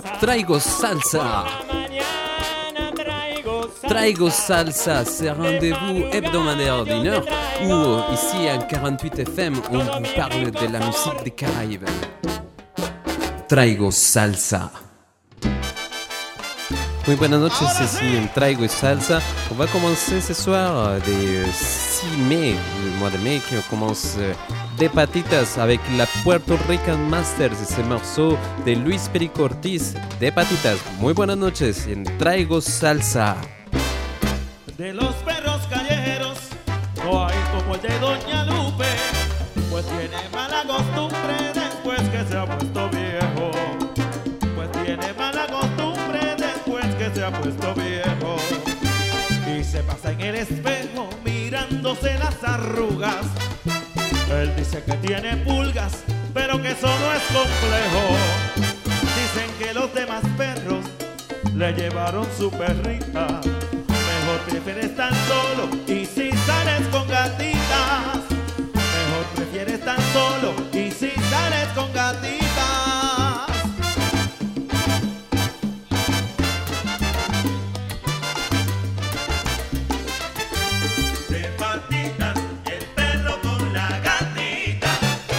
Traigo salsa. Traigo salsa, c'est un rendez-vous hebdomadaire d'une heure où, ici à 48 FM, on vous parle de la musique des Caraïbes. Traigo salsa. Muy buenas noches, ici en Traigo salsa. On va commencer ce soir des 6 mai, le mois de mai, qui commence des patitas avec la Puerto Rican Masters, ese morceau de Luis Perico Ortiz, de patitas. Muy buenas noches en Traigo salsa. De los perros callejeros no hay como el de Doña Lupe, pues tiene mala costumbre después que se ha puesto viejo. Pues tiene mala costumbre después que se ha puesto viejo. Y se pasa en el espejo mirándose las arrugas. Él dice que tiene pulgas, pero que eso no es complejo. Dicen que los demás perros le llevaron su perrita. Mejor prefieres estar solo y si sales con gatitas. Mejor prefieres estar solo y si sales con gatitas. De patitas, el perro con la gatita.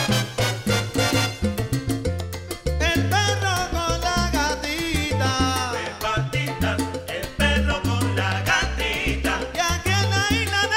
El perro con la gatita. De patitas, el perro con la gatita. Y aquí en la isla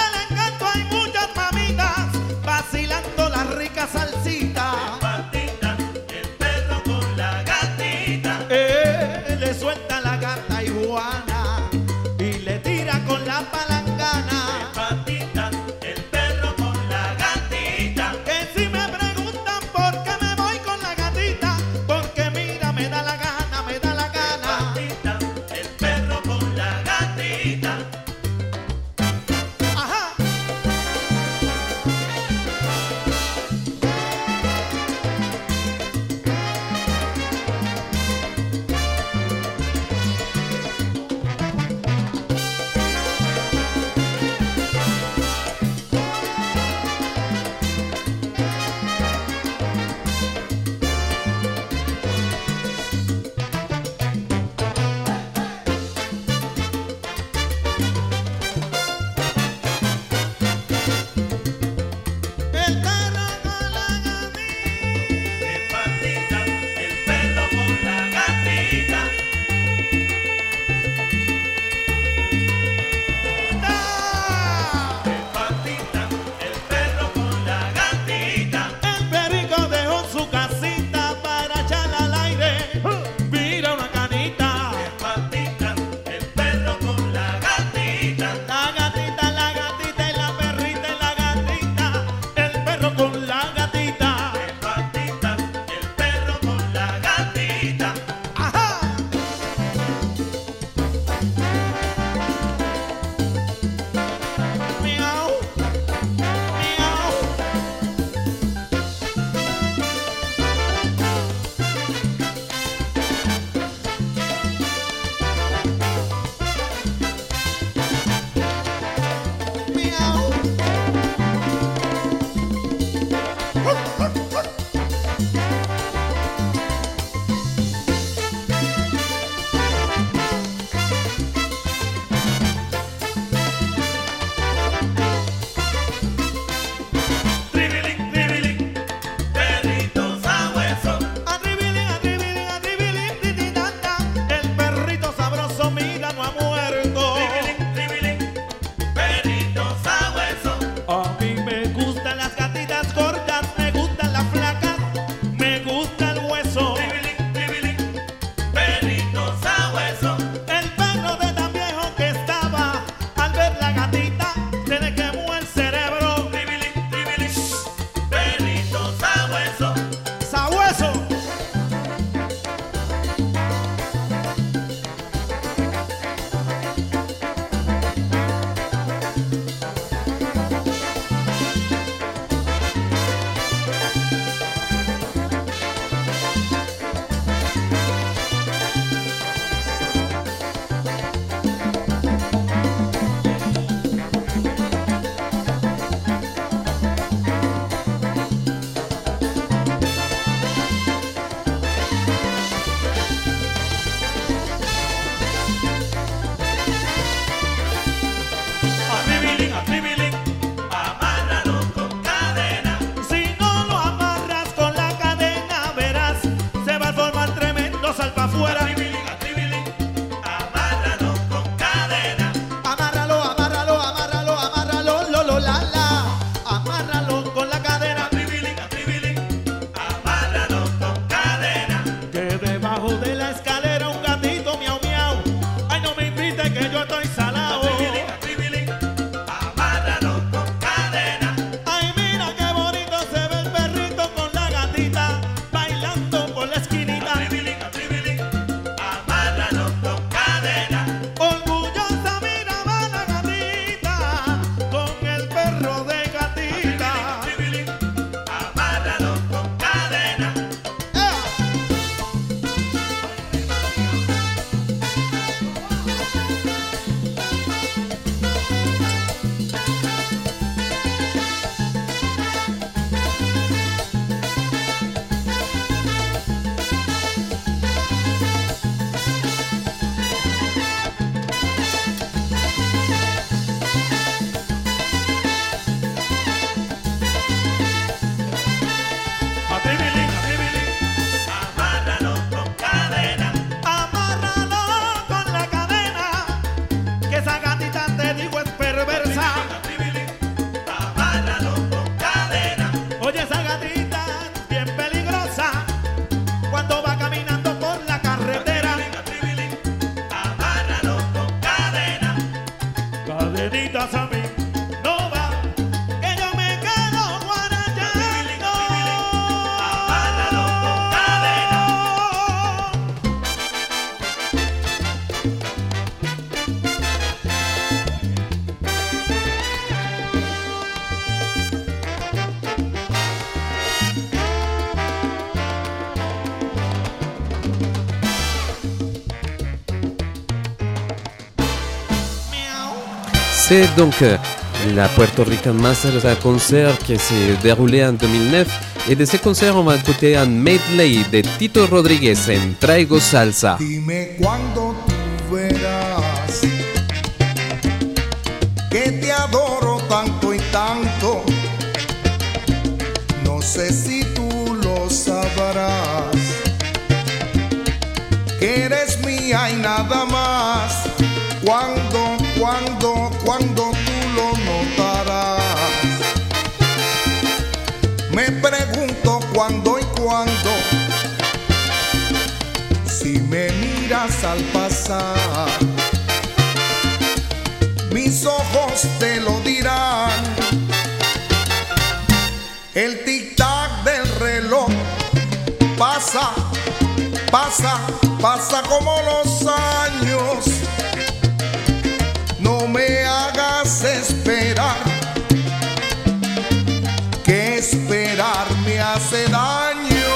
vengas a mí, no va, que yo me quedo guarachando. Amárralo con cadena. C'est donc la Puerto Rican Masters, un concert qui s'est déroulé en 2009. Et de ce concert, on va écouter un medley de Tito Rodríguez en Traigo Salsa. Dime cuándo tú verás que te adoro tanto y tanto. No sé si tú lo sabrás, que eres mía y nada más. Cuando tú lo notarás. Me pregunto cuándo y cuándo, si me miras al pasar, mis ojos te lo dirán. El tic-tac del reloj pasa, pasa, pasa como los años. No me hagas esperar, que esperar me hace daño.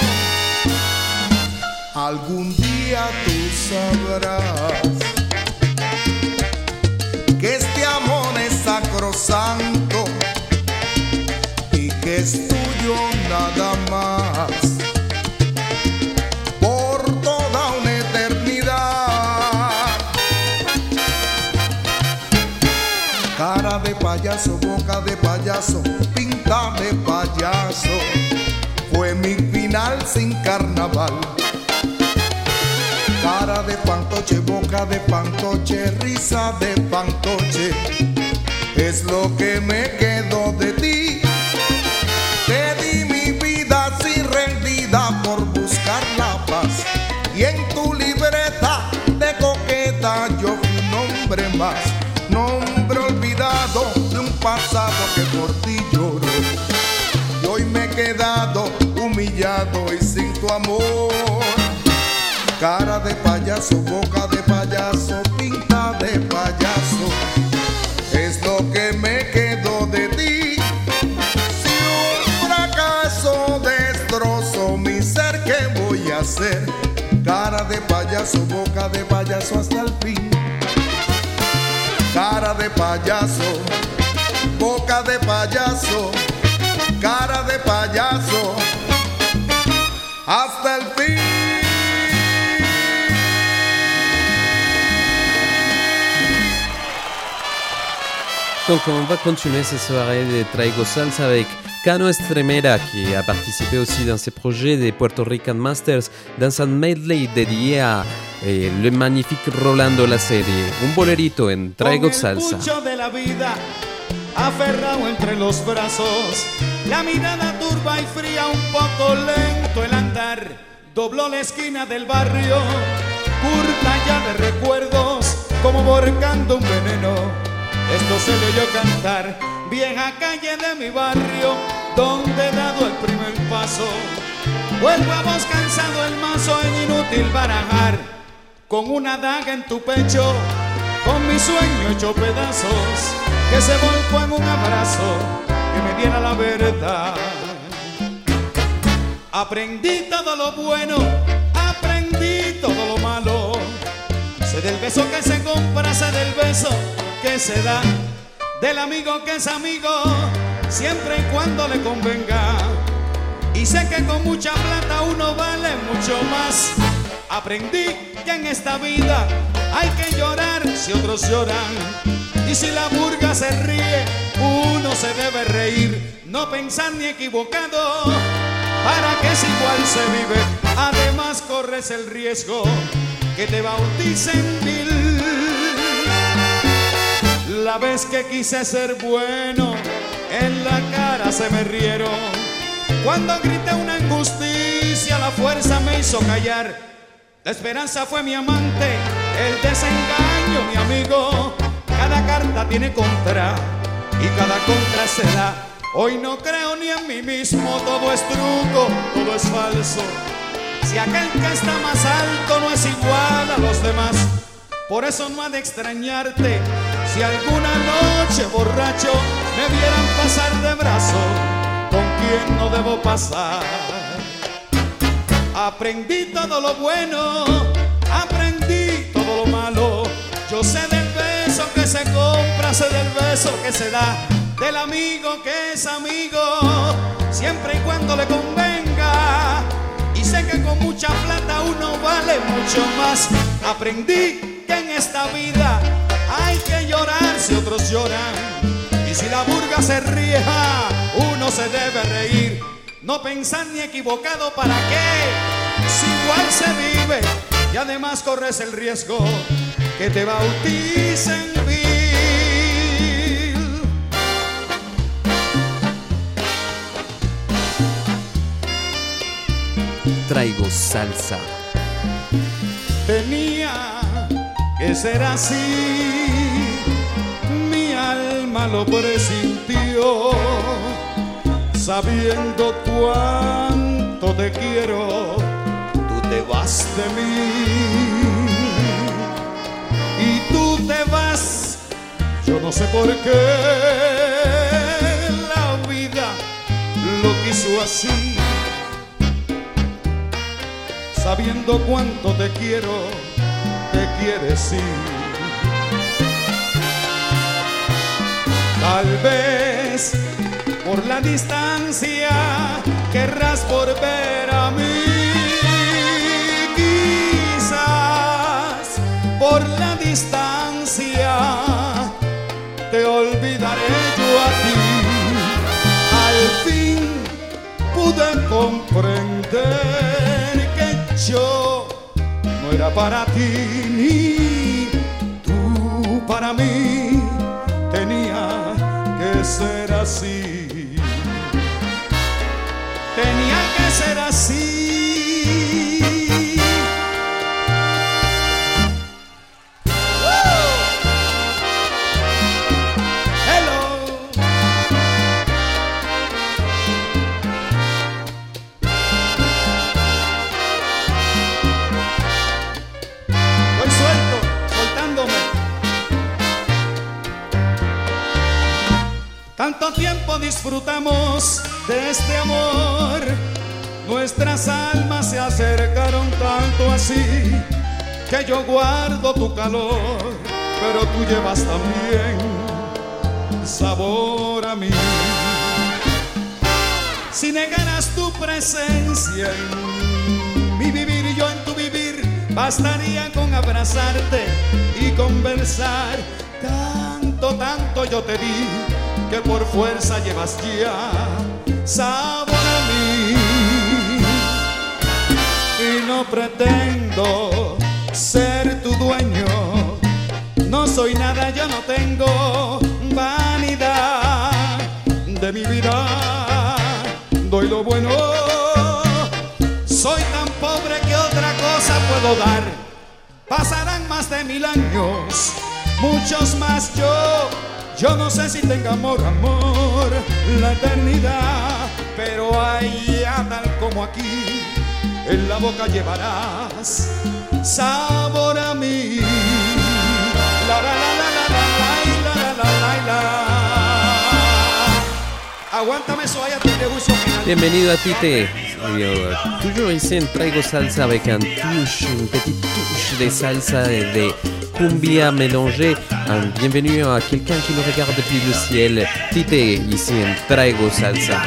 Algún día tú sabrás que este amor es sacrosanto y que es tuyo nada más. Por toda una eternidad. Cara de payaso, boca de payaso, pinta de payaso, fue mi final sin carnaval. Cara de pantoche, boca de pantoche, risa de pantoche, es lo que me quedó de ti. Te di mi vida así rendida por buscar la paz, y en tu libreta de coqueta yo fui un hombre más. Nombre olvidado de un pasado que por ti lloró, y hoy me he quedado humillado y sin tu amor. Cara de payaso, boca de payaso, pinta de payaso, es lo que me quedó de ti. Si un fracaso destrozo mi ser, ¿qué voy a hacer? Cara de payaso, boca de payaso hasta el fin. Cara de payaso, boca de payaso, cara de payaso, hasta el fin. Donc on va continuer cette soirée de Traigo Salsa avec Cano Estremera, qui a participé aussi dans ces projets des Puerto Rican Masters, dans un medley dédié à le magnifique Rolando La Serie, un bolerito en Traigo Salsa. Con el pucho de la vida aferrado entre los brazos, la mirada turba y fría, un poco lento el andar, dobló la esquina del barrio, curta ya de recuerdos, como borcando un veneno. Esto se le oyó cantar, vieja calle de mi barrio, donde he dado el primer paso. Vuelvo a vos cansado el mazo, es inútil barajar, con una daga en tu pecho, con mi sueño hecho pedazos, que se volcó en un abrazo, que me diera la verdad. Aprendí todo lo bueno, aprendí todo lo malo, sé del beso que se compra, sé del beso que se da, del amigo que es amigo, siempre y cuando le convenga. Y sé que con mucha plata uno vale mucho más. Aprendí que en esta vida hay que llorar si otros lloran, y si la burga se ríe, uno se debe reír, no pensar ni equivocado, para que es igual se vive. Además corres el riesgo que te bauticen vil. La vez que quise ser bueno, en la cara se me rieron. Cuando grité una injusticia, la fuerza me hizo callar. La esperanza fue mi amante, el desengaño mi amigo. Cada carta tiene contra y cada contra se da. Hoy no creo ni en mí mismo, todo es truco, todo es falso. Si aquel que está más alto no es igual a los demás, por eso no ha de extrañarte si alguna noche borracho me vieran pasar de brazo con quien no debo pasar. Aprendí todo lo bueno, aprendí todo lo malo. Yo sé del beso que se compra, sé del beso que se da, del amigo que es amigo, siempre y cuando le convenga. Y sé que con mucha plata uno vale mucho más. Aprendí que en esta vida hay que llorar si otros lloran, y si la burga se ríe, uno se debe reír. No pensar ni equivocado, ¿para qué? Si igual se vive, y además corres el riesgo que te bauticen vil. Traigo salsa. Tenía que ser así, mi alma lo presintió, sabiendo cuánto te quiero, tú te vas de mí. Y tú te vas, yo no sé por qué, la vida lo quiso así. Sabiendo cuánto te quiero, te quieres ir. Tal vez por la distancia querrás volver a mí. Quizás por la distancia te olvidaré yo a ti. Al fin pude comprender yo no era para ti, ni tú para mí. Tenía que ser así, tenía que ser así. Tanto tiempo disfrutamos de este amor, nuestras almas se acercaron tanto así, que yo guardo tu calor, pero tú llevas también sabor a mí. Si negaras tu presencia en mi vivir, yo en tu vivir, bastaría con abrazarte y conversar. Tanto yo te di, que por fuerza llevas ya sabor a mí. Y no pretendo ser tu dueño, no soy nada, yo no tengo vanidad. De mi vida doy lo bueno, soy tan pobre que otra cosa puedo dar. Pasarán más de 1000 años, muchos más, yo no sé si tenga amor, la eternidad, pero allá tal como aquí, en la boca llevarás sabor a mí. La la la la la la la la la la. Aguántame eso, allá te gusto final. Bienvenido à Tite. Toujours ici en Traigo Salsa avec une petite touche de salsa et de cumbia mélangée. Bienvenue à quelqu'un qui nous regarde depuis le ciel. Tite, ici en Traigo Salsa.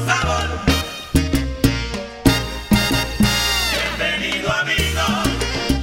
Bienvenido amigo,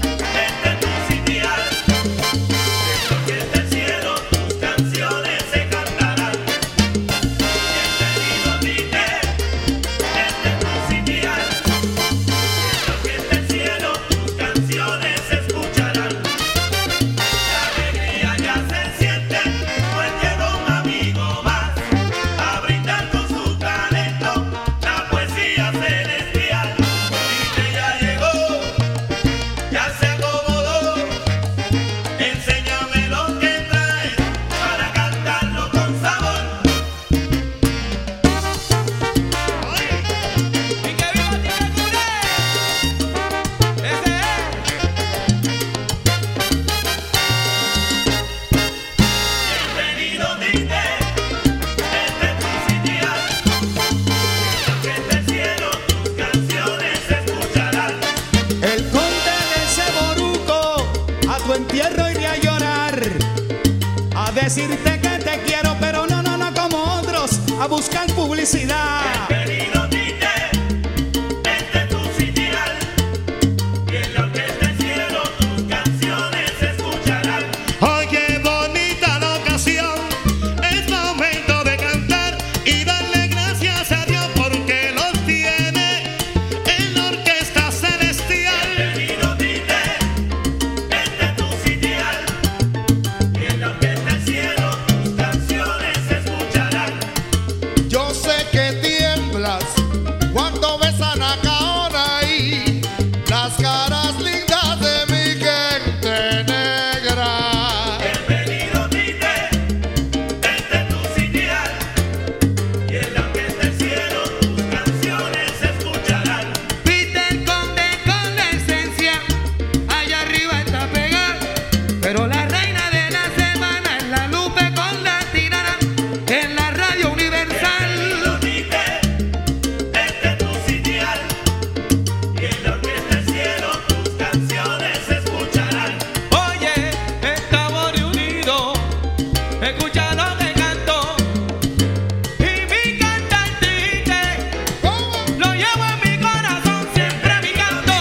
Decirte que te quiero, pero no como otros, a buscar publicidad. Bienvenido, Tite, este tu sitial, y en la orquesta del cielo tus canciones se escucharán. Oye, bonita la ocasión, es momento de cantar y darle gracias a Dios porque los tiene en la orquesta celestial. Bienvenido, Tite, este tu sitial, y en la orquesta del cielo tus canciones se escucharán. Yo sé que tiemblas cuando besan a Caona y las caras lindas de mi gente negra. Bienvenido, Tite, este tu sitial, y en la orquesta del cielo tus canciones se escucharán. Peter Conde con la esencia, allá arriba está pegada, pero la reina de la semana es la Lupe con la tirana en la radio universal. Bienvenido, Tite, este tu sitial, y en la orquesta del cielo tus canciones se escucharán. Oye, estamos reunidos, escucha lo que canto. Y mi cantante lo llevo en mi corazón, siempre mi canto.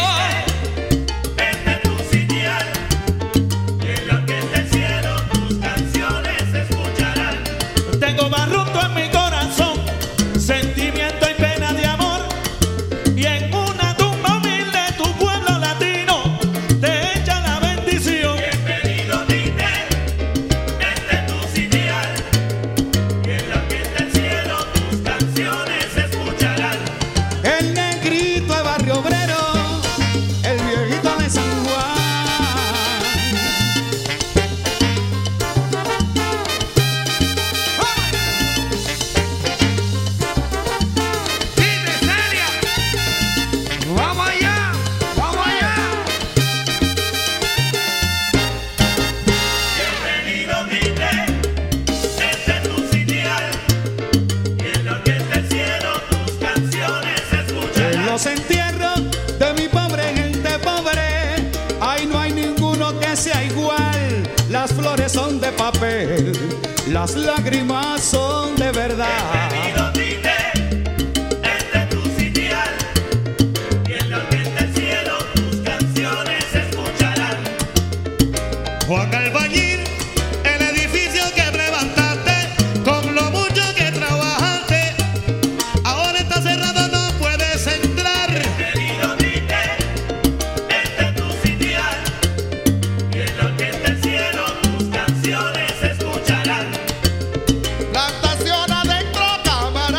Este tu sitial, y en la orquesta del cielo tus canciones se escucharán. Tengo barruto en mi corazón, sentimiento y pena de amor. Y en una tumba humilde tu pueblo latino te echa la bendición. Bienvenido, Tite, este tu sitial, y en la orquesta del cielo tus canciones se escucharán. El negrito de Barrio Obrero, el viejito de San Juan. Tite Celia, vamos allá, vamos allá. Bienvenido, Tite, este tu sitial, y en la orquesta del cielo tus canciones se En escucharán. los entierros de mi pobre gente pobre, ahí no hay ninguno que sea igual. Las flores son de papel, las lágrimas son de verdad. Bienvenido, Tite, este tu sitial, y en la orquesta del cielo tus canciones se escucharán. Juan Albañil, el edificio que levantaste, con lo mucho que trabajaste, ahora está cerrado, no puedes entrar. Bienvenido, Tite, este tu sitial, y en la orquesta del cielo tus canciones se escucharán. La estación adentro, cámara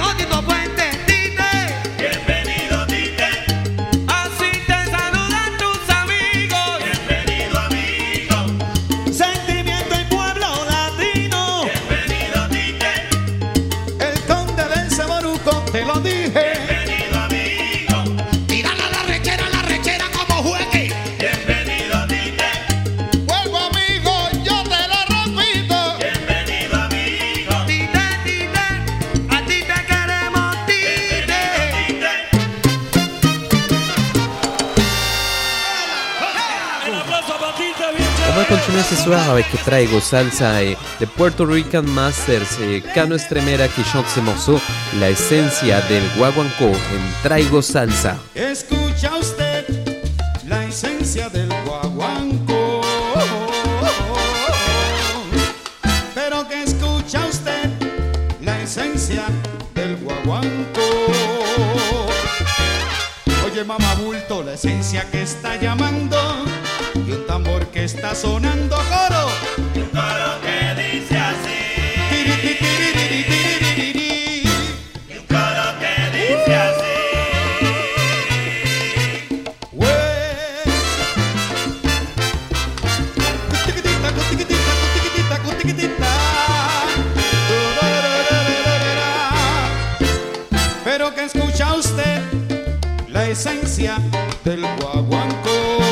Tito, Tito Puente, Tite. Bienvenido, Tite. Así te saludan tus amigos. Bienvenido, amigo. Sentimiento y pueblo latino. Bienvenido, Tite. El conde del Seboruco, te lo dije. Bienvenido, amigo. Tírala la rechera como juegue. Bienvenido, Tite. Vuelvo amigo, yo te lo repito. Bienvenido, amigo. Tite, Tite, a ti te queremos, Tite. Tite. Un aplauso para Tite, bien On va continuer ce soir avec Traigo Salsa et les Puerto Rican Masters et Cano Estremera qui chantent ces morceaux, la esencia del guaguancó en Traigo Salsa. Escucha usted la esencia del guaguancó. Pero que escucha usted la esencia del guaguancó. Oye mamá bulto, la esencia que está llamando y un tambor que está sonando coro. Un coro que dice así. Tiri, tiri, tiri, tiri, tiri. Y un coro que dice así. Güey. Cutiquitita, cutiquitita, cutiquitita, cutiquitita. Pero que escucha usted la esencia del guaguancó.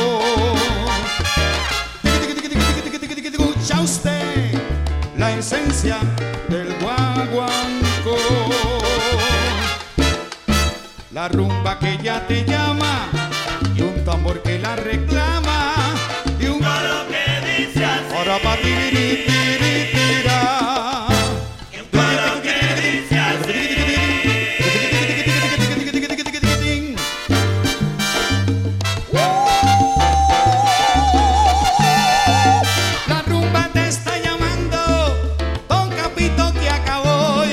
Escucha usted la esencia del guaguancó. La rumba que ya te llama y un tambor que la reclama y un Coro que dice así. ahora pa' tiri, tiri, tira. Y un coro que dice así. La rumba te está llamando, Don Capito que acabó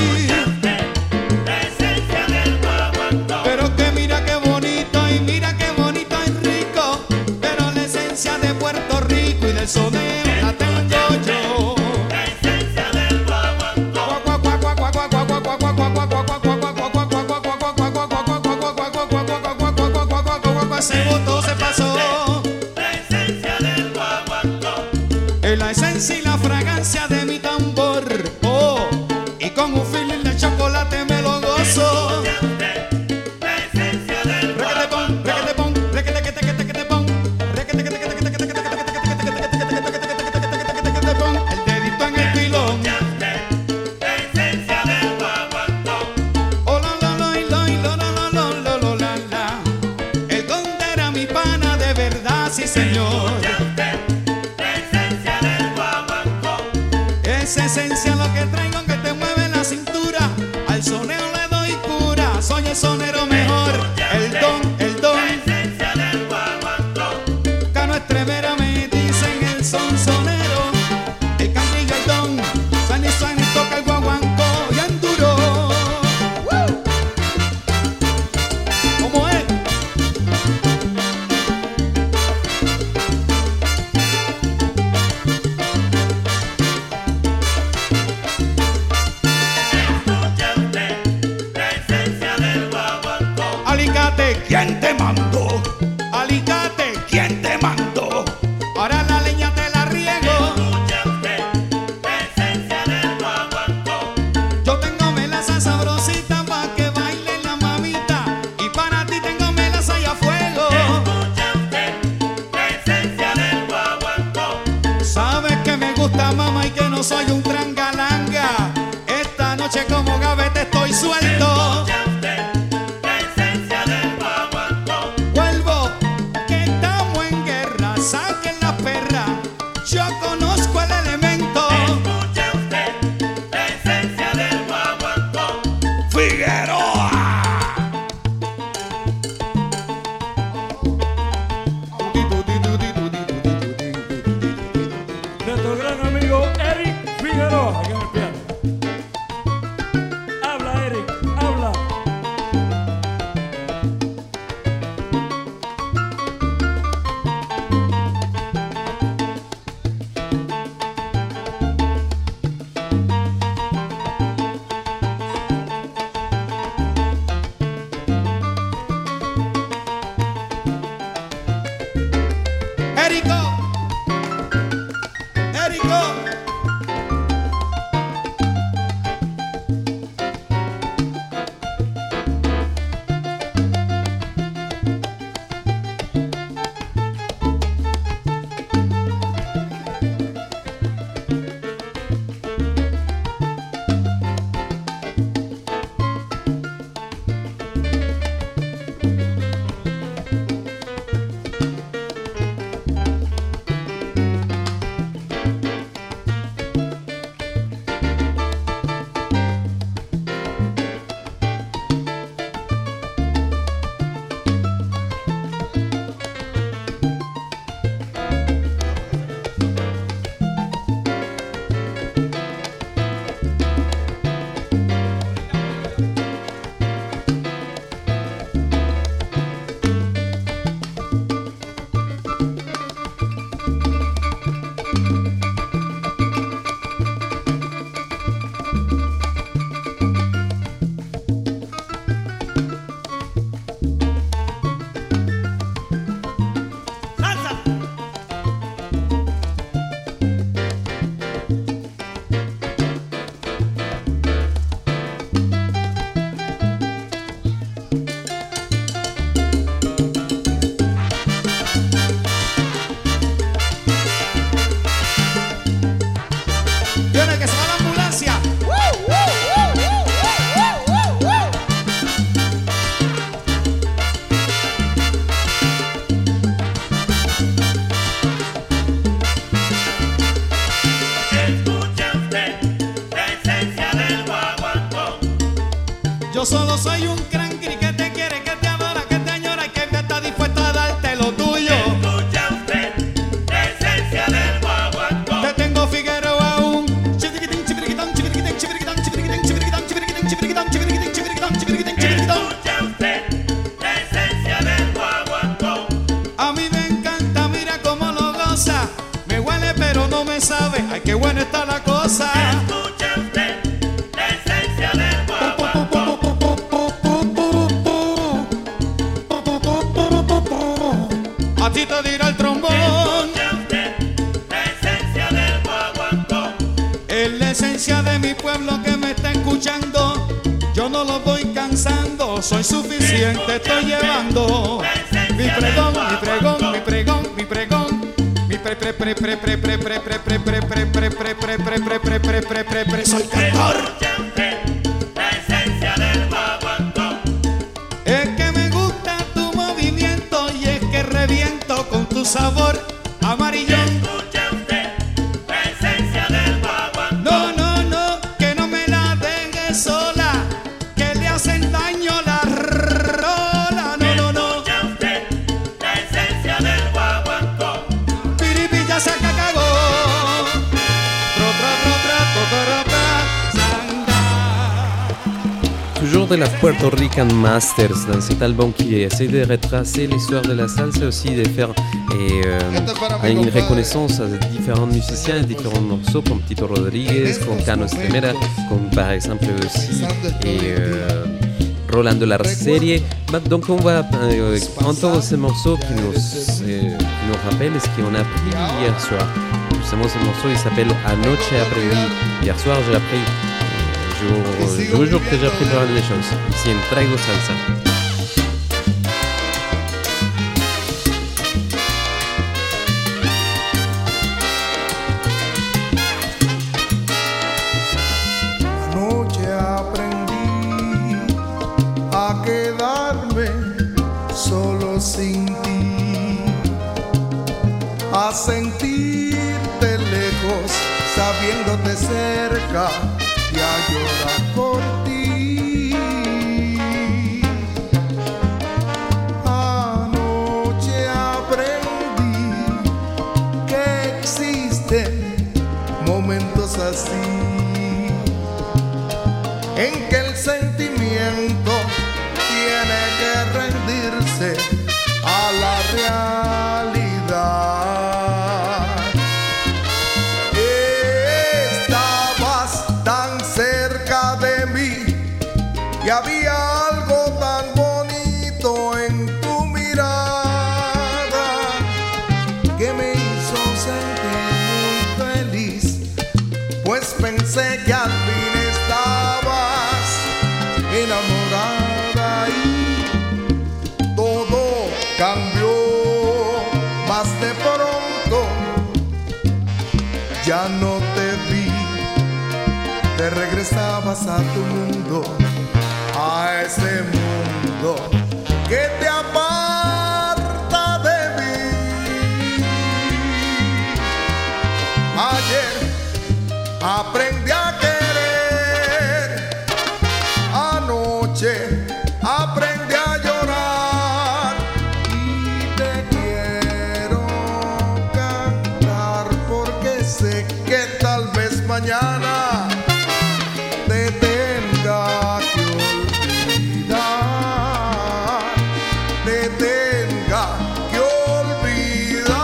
La esencia del guaguancó. pero que mira qué bonito y mira qué bonito y rico, pero la esencia de Puerto Rico y del sonero la tengo yo. La esencia del guaguancó. Se botó, se pasó. La esencia del guaguancó. Es la esencia y la fragancia de mi tambor. Oh, y con un feeling de chocolate me lo gozo. La esencia del Requete pon, requete pon, requete que te pon, requete que te pon, el dedito en el pilón. La esencia del guaguancó. Oh la la la la la la la la la la la. El conde era mi pana de verdad, sí señor. La esencia del guaguancó. Esa esencia lo que traigo que te mueve la cintura. Al sonero le doy cura, soy el sonero mejor. El don, La esencia del guaguancó. Cano Estremera me dicen el son sonero. El cantillo, el don, Suani toca el guaguancó y enduro. ¿Cómo es? Escucha usted la esencia del guaguancó. Alicate, ¿quién te mandó? Alicate, ¿quién te mandó? Ahora la leña te la riego. Escucha usted la esencia del guaguancó. Yo tengo melaza sabrosita pa' que baile la mamita. Y para ti tengo melaza y a fuego. Escucha usted la esencia del guaguancó. Sabes que me gusta mamá y que no soy un trangalanga. Esta noche como gavete estoy suelto. Escucha usted la esencia del guaguancó. Vuelvo, que estamos en guerra. Saquen la perra. Yo conozco el elemento. Escucha usted la esencia del guaguancó. Figueroa. Nuestro gran amigo Eric Figueroa, aquí en el piano. Habla, Eric, habla. Yo solo soy un crankri que te quiere, que te adora, que te añora y que está dispuesto a darte lo tuyo. Escucha usted la esencia del guaguancó. Te tengo Figueroa aún. Chiviriquitán, chiviriquitán, chiviriquitán, chiviriquitán, chiviriquitán, chiviriquitán, chiviriquitán, chiviriquitán, chiviriquitán, chiviriquitán, chiviriquitán, chiviriquitán. Escucha usted la esencia del guaguancó. A mí me encanta, mira cómo lo goza. Me huele pero no me sabe. Ay, qué buena está la cosa. Escucha usted la esencia del guaguancó. A ti te dirá el trombón. Escucha usted la esencia del guaguancó. Es la esencia de mi pueblo que me está escuchando. Yo no lo voy cansando, soy suficiente, estoy llevando mi pregón, mi pregón, mi pregón, mi pregón, mi soy cantor. Escucha usted la esencia del guaguancó. Es que me gusta tu movimiento y es que reviento con tu sabor amarillón. Escucha usted la esencia del guaguancó. No, no, no, que no me la dejes sola, que le hacen daño la rola. No, no, no. Escucha usted la esencia del guaguancó. Piripi ya se cagó. Toujours de la Puerto Rican Masters, dans cet album qui essaie de retracer l'histoire de la salsa, aussi de faire une reconnaissance à différents musiciens et différents morceaux comme Tito Rodriguez, comme Cano Estremera, comme par exemple aussi Rolando La Serie. Donc on va entendre ces morceaux qui nous rappellent ce qu'on a appris hier soir. Justement, ce morceau il s'appelle Anoche Aprendí. Hier soir j'ai appris. Je vous jure que j'ai appris pas mal de choses. Ici en Traigo Salsa. Anoche aprendí a quedarme solo sin ti, a sentirte lejos, sabiéndote cerca y a llorar por ti. Anoche aprendí que existen momentos así, en que el sentimiento tiene que rendirse a la realidad. Estabas tan cerca de mí y había algo tan bonito en tu mirada que me hizo sentir muy feliz, pues pensé que al fin estabas enamorada y todo cambió. Más de pronto ya no te vi, te regresabas a tu mundo, a ese mundo que te aparta de mí. Ayer aprendí a querer, anoche aprendí a llorar y te quiero cantar porque sé que tal vez mañana te tenga que olvidar, te tenga que olvidar.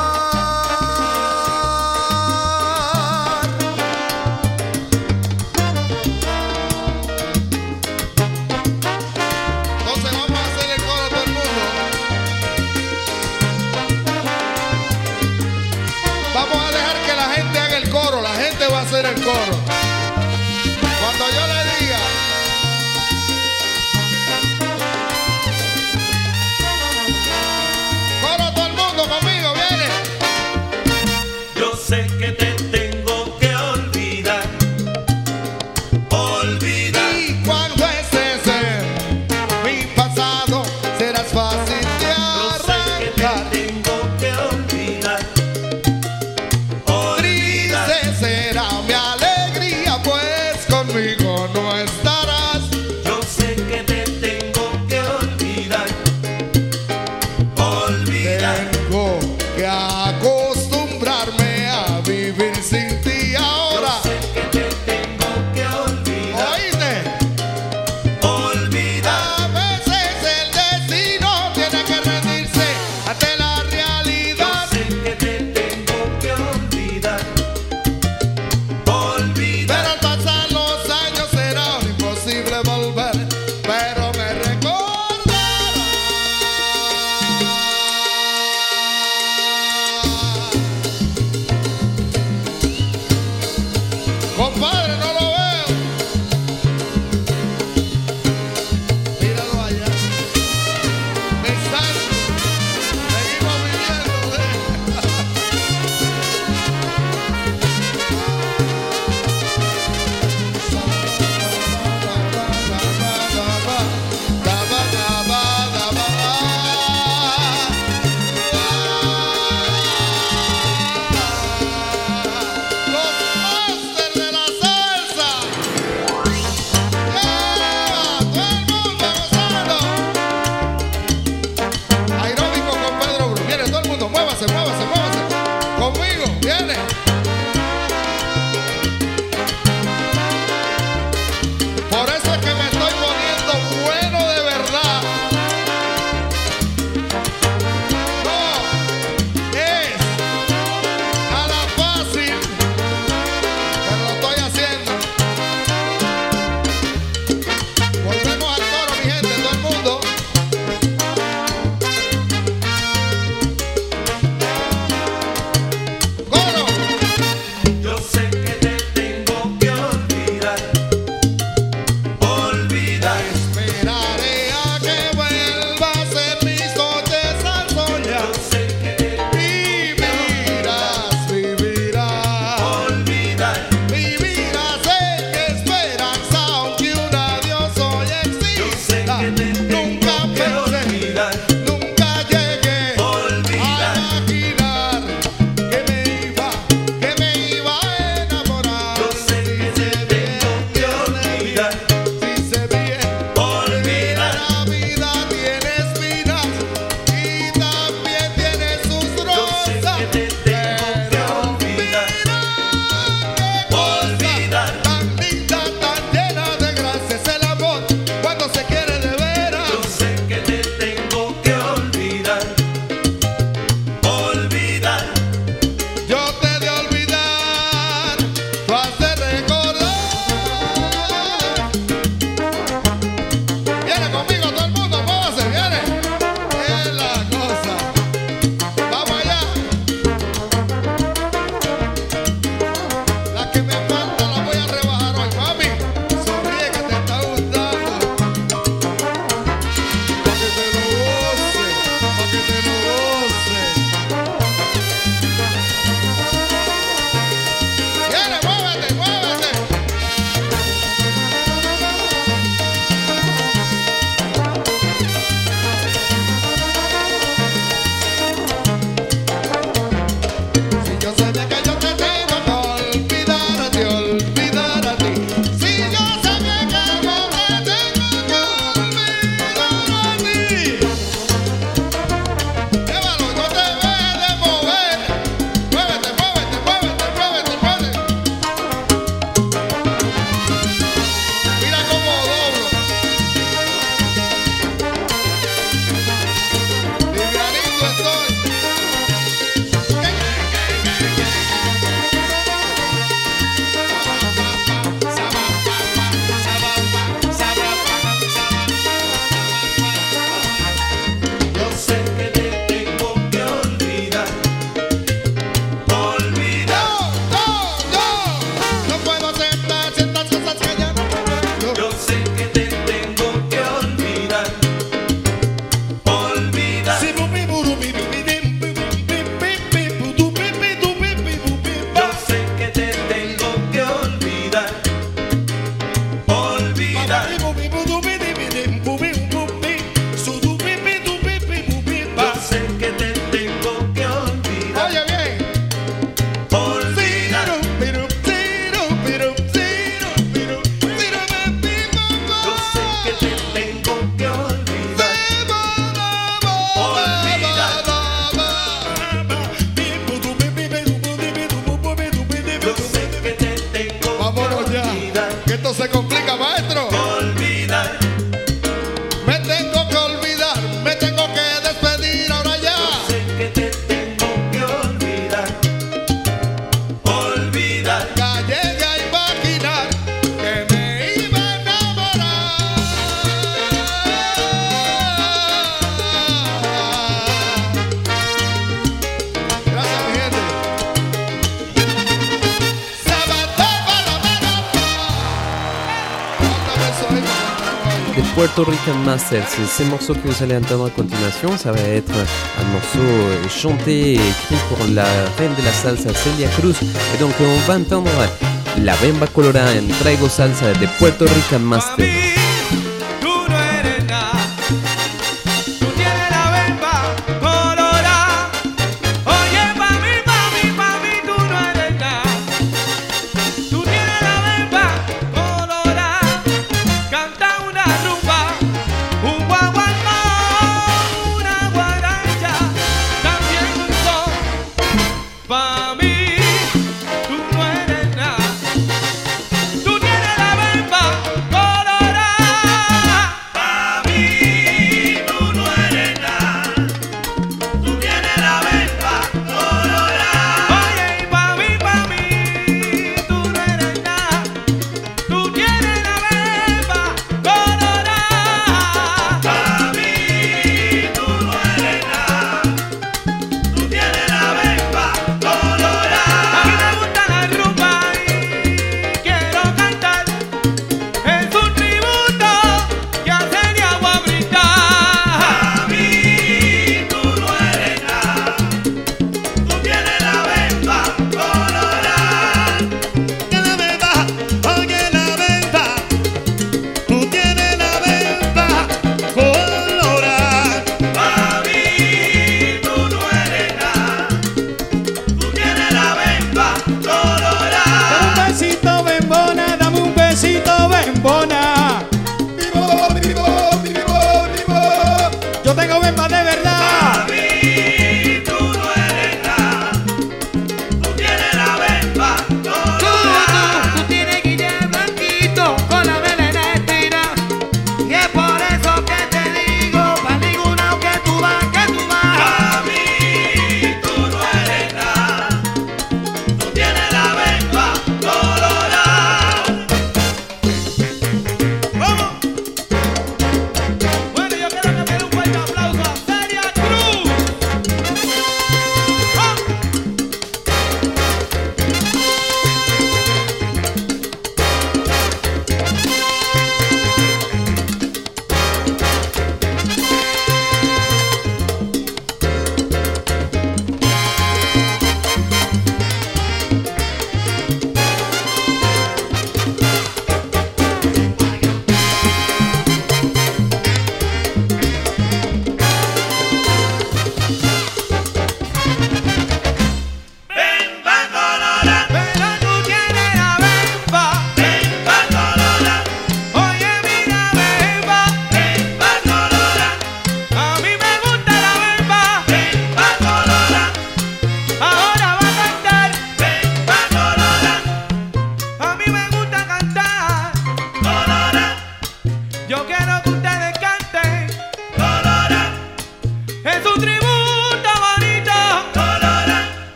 Entonces vamos. Puerto Rican Masters. Et ce morceau que vous allez entendre à continuation, ça va être un morceau chanté et écrit pour la reine de la salsa, Celia Cruz. Et donc on va entendre La Bemba Colorada en Traigo Salsa de Puerto Rican Masters.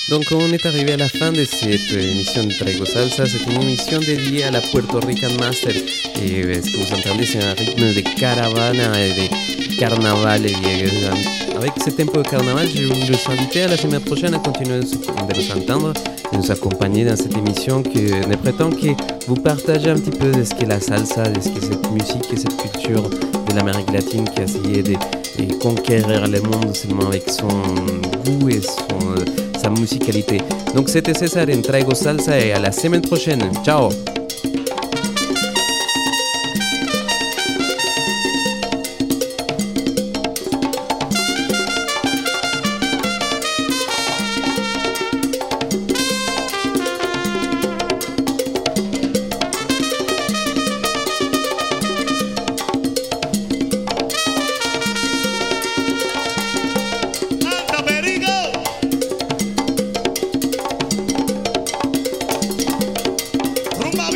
Donc on est arrivé à la fin de cette émission de Traigo Salsa. C'est une émission dédiée à la Puerto Rican Masters. Et ce que vous entendez, c'est un rythme de caravana et de carnaval. Et avec ce tempo de carnaval, je vous invite à la semaine prochaine à continuer de nous entendre et nous accompagner dans cette émission que nous prétend que vous partagez un petit peu de ce qu'est la salsa, de ce qu'est cette musique et cette culture de l'Amérique latine qui a essayé de conquérir le monde seulement avec son goût et sa musicalité. Donc c'était César en Traigo Salsa et à la semaine prochaine. Ciao. Rumba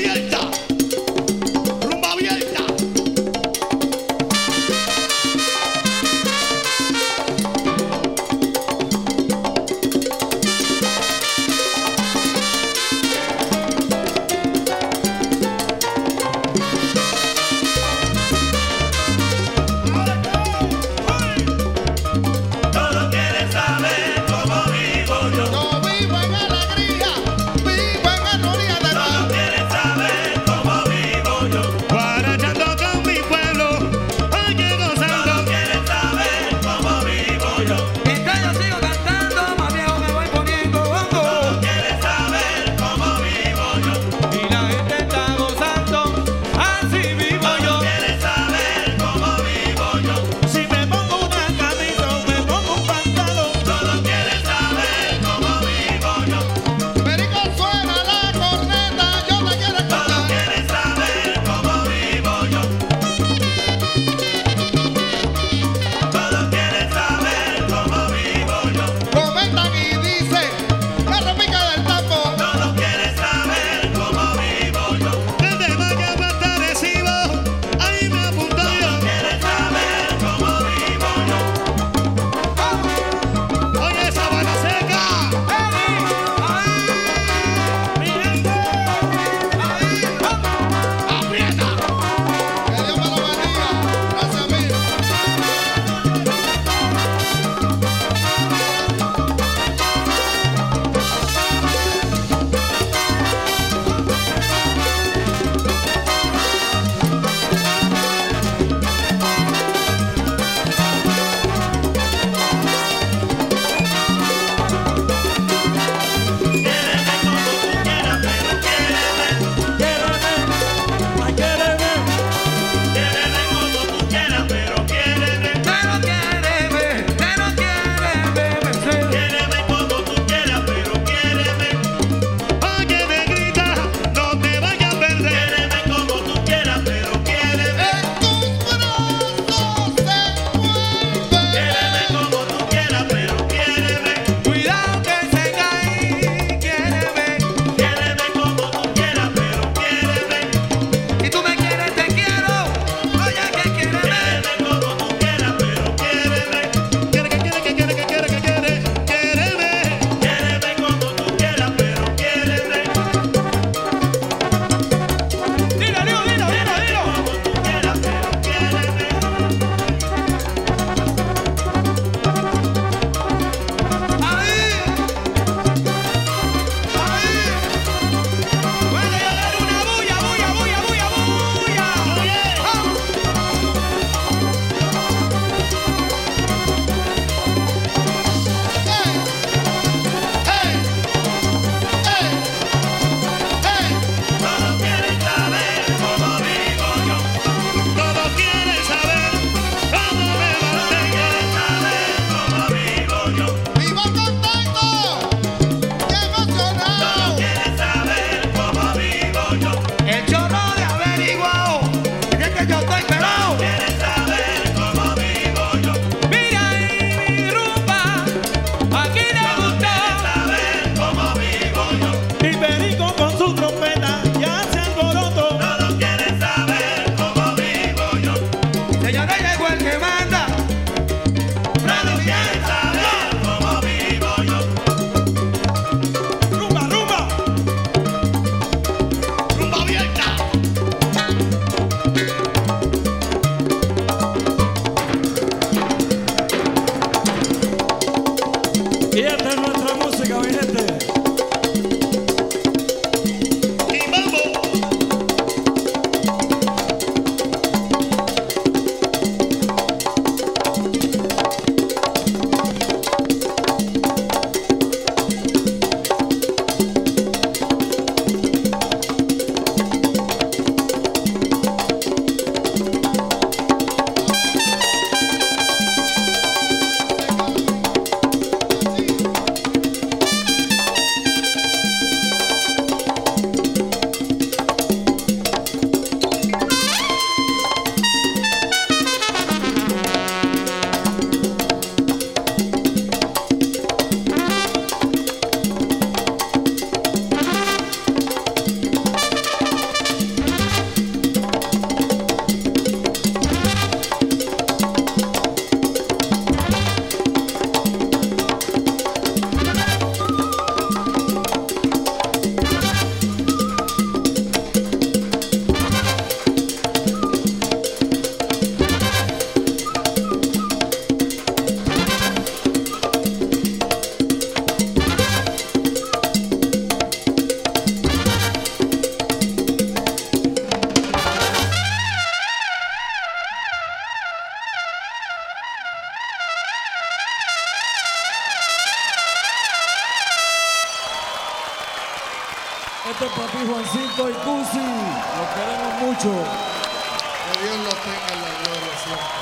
Este es para ti, Juancito y Cusi. Los queremos mucho. Que Dios los tenga en la gloria siempre.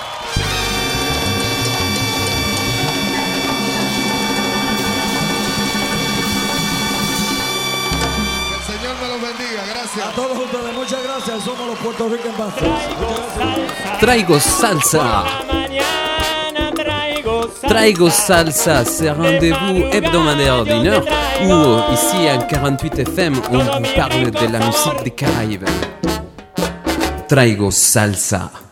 Que el Señor me los bendiga. Gracias. A todos ustedes, muchas gracias. Somos los Puerto Rican Bastards. Traigo salsa. Traigo salsa, c'est un rendez-vous hebdomadaire d'une heure où, ici à 48 FM, on vous parle de la musique des Caraïbes. Traigo salsa.